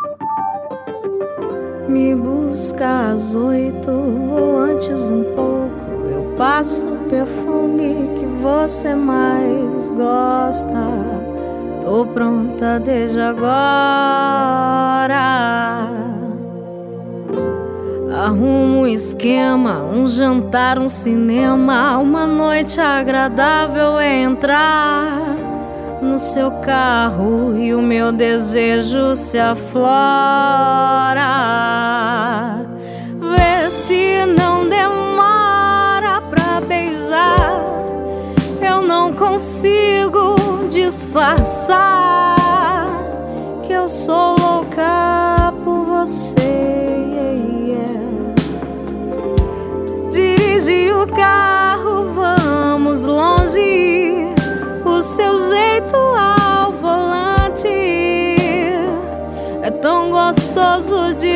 Me busca às 8 ou antes um pouco. Eu passo o perfume que você mais gosta. Tô pronta desde agora. Arrumo um esquema, um jantar, um cinema. Uma noite agradável é entrar no seu carro e o meu desejo se aflora. Vê se não demora pra beijar. Eu não consigo disfarçar que eu sou louca por você. Dirige o carro, vamos longe. O seu jeito ao volante é tão gostoso de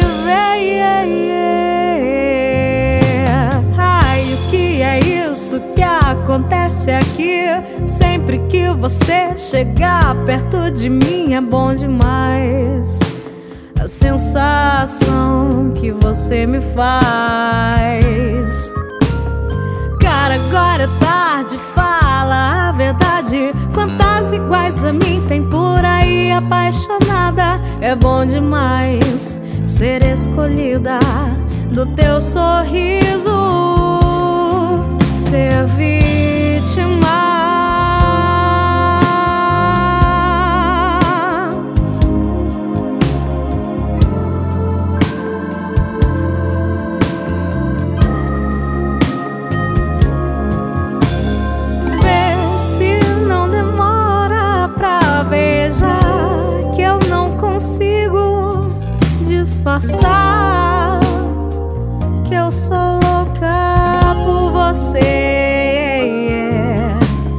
ver. Ai, o que é isso que acontece aqui? Sempre que você chegar perto de mim é bom demais. A sensação que você me faz. Cara, agora é tarde, fala a verdade. Quantas iguais a mim tem por aí apaixonada? É bom demais ser escolhida do teu sorriso, ser vítima. Consigo disfarçar que eu sou louca por você.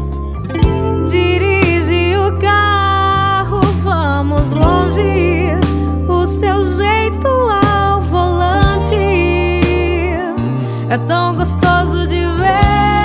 Dirige o carro, vamos longe. O seu jeito ao volante é tão gostoso de ver.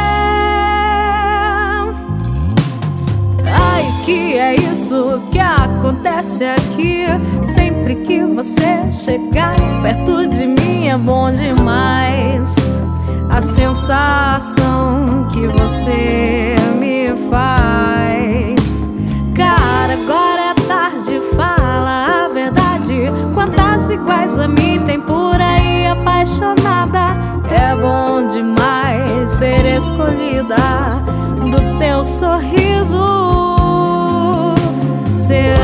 Ai, que é isso que acontece aqui? Sempre que você chegar perto de mim é bom demais. A sensação que você me faz. Cara, agora é tarde, fala a verdade. Quantas iguais a mim tem por aí apaixonada? É bom demais ser escolhida do teu sorriso, ser